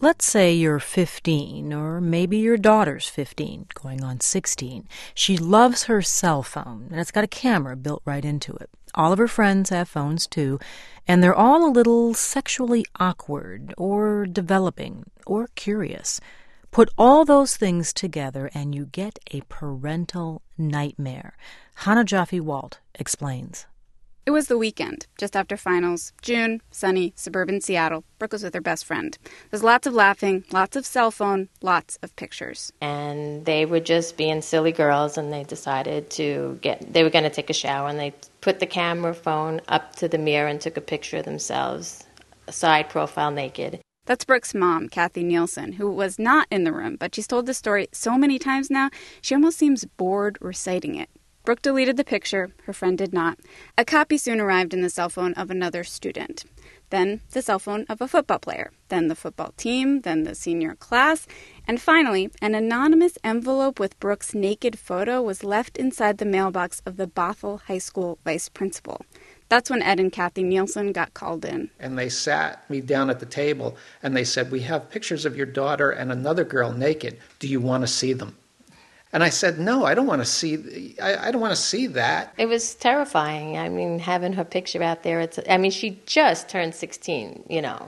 Let's say you're 15, or maybe your daughter's 15, going on 16. She loves her cell phone, and it's got a camera built right into it. All of her friends have phones, too, and they're all a little sexually awkward, or developing, or curious. Put all those things together, and you get a parental nightmare. Hannah Jaffe-Walt explains. It was the weekend, just after finals. June, sunny, suburban Seattle. Brooke was with her best friend. There's lots of laughing, lots of cell phone, lots of pictures. And they were just being silly girls, and they decided they were going to take a shower, and they put the camera phone up to the mirror and took a picture of themselves, side profile naked. That's Brooke's mom, Kathy Nielsen, who was not in the room, but she's told the story so many times now, she almost seems bored reciting it. Brooke deleted the picture, her friend did not. A copy soon arrived in the cell phone of another student. Then the cell phone of a football player. Then the football team. Then the senior class. And finally, an anonymous envelope with Brooke's naked photo was left inside the mailbox of the Bothell High School vice principal. That's when Ed and Kathy Nielsen got called in. And they sat me down at the table and they said, "We have pictures of your daughter and another girl naked. Do you want to see them?" And I said, "No, I don't want to see. I don't want to see that." It was terrifying. I mean, having her picture out there. She just turned 16.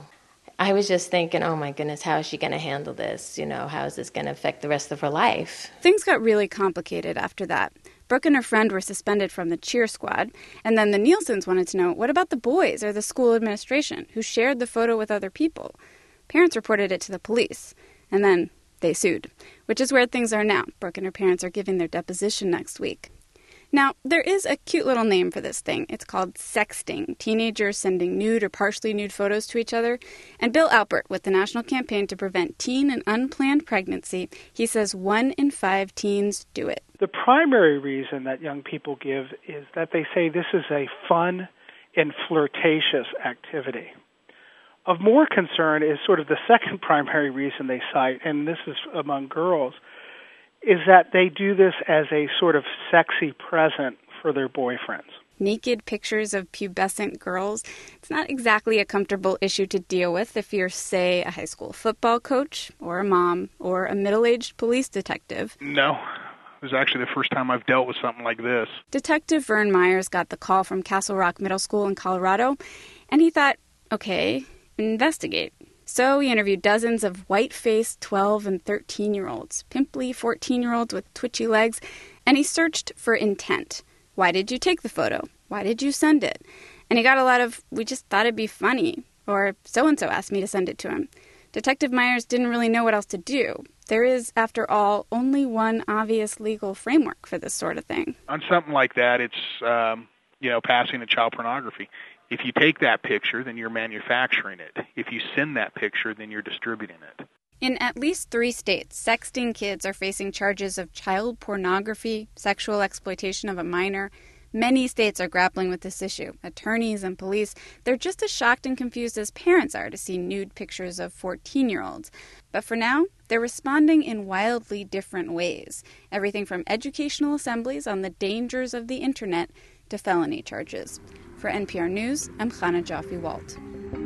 I was just thinking, oh my goodness, how is she going to handle this? How is this going to affect the rest of her life? Things got really complicated after that. Brooke and her friend were suspended from the cheer squad, and then the Nielsens wanted to know, what about the boys or the school administration who shared the photo with other people? Parents reported it to the police, and then they sued, which is where things are now. Brooke and her parents are giving their deposition next week. Now, there is a cute little name for this thing. It's called sexting, teenagers sending nude or partially nude photos to each other. And Bill Alpert, with the National Campaign to Prevent Teen and Unplanned Pregnancy, he says 1 in 5 teens do it. The primary reason that young people give is that they say this is a fun and flirtatious activity. Of more concern is sort of the second primary reason they cite, and this is among girls, is that they do this as a sort of sexy present for their boyfriends. Naked pictures of pubescent girls. It's not exactly a comfortable issue to deal with if you're, say, a high school football coach or a mom or a middle-aged police detective. No. It was actually the first time I've dealt with something like this. Detective Vern Myers got the call from Castle Rock Middle School in Colorado, and he thought, okay, investigate. So he interviewed dozens of white-faced 12 and 13-year-olds, pimply 14-year-olds with twitchy legs, and he searched for intent. Why did you take the photo? Why did you send it? And he got a lot of, we just thought it'd be funny, or so-and-so asked me to send it to him. Detective Myers didn't really know what else to do. There is, after all, only one obvious legal framework for this sort of thing. On something like that, it's, passing to child pornography. If you take that picture, then you're manufacturing it. If you send that picture, then you're distributing it. In at least 3 states, sexting kids are facing charges of child pornography, sexual exploitation of a minor. Many states are grappling with this issue. Attorneys and police, they're just as shocked and confused as parents are to see nude pictures of 14-year-olds. But for now, they're responding in wildly different ways. Everything from educational assemblies on the dangers of the internet to felony charges. For NPR News, I'm Hannah Jaffe-Walt.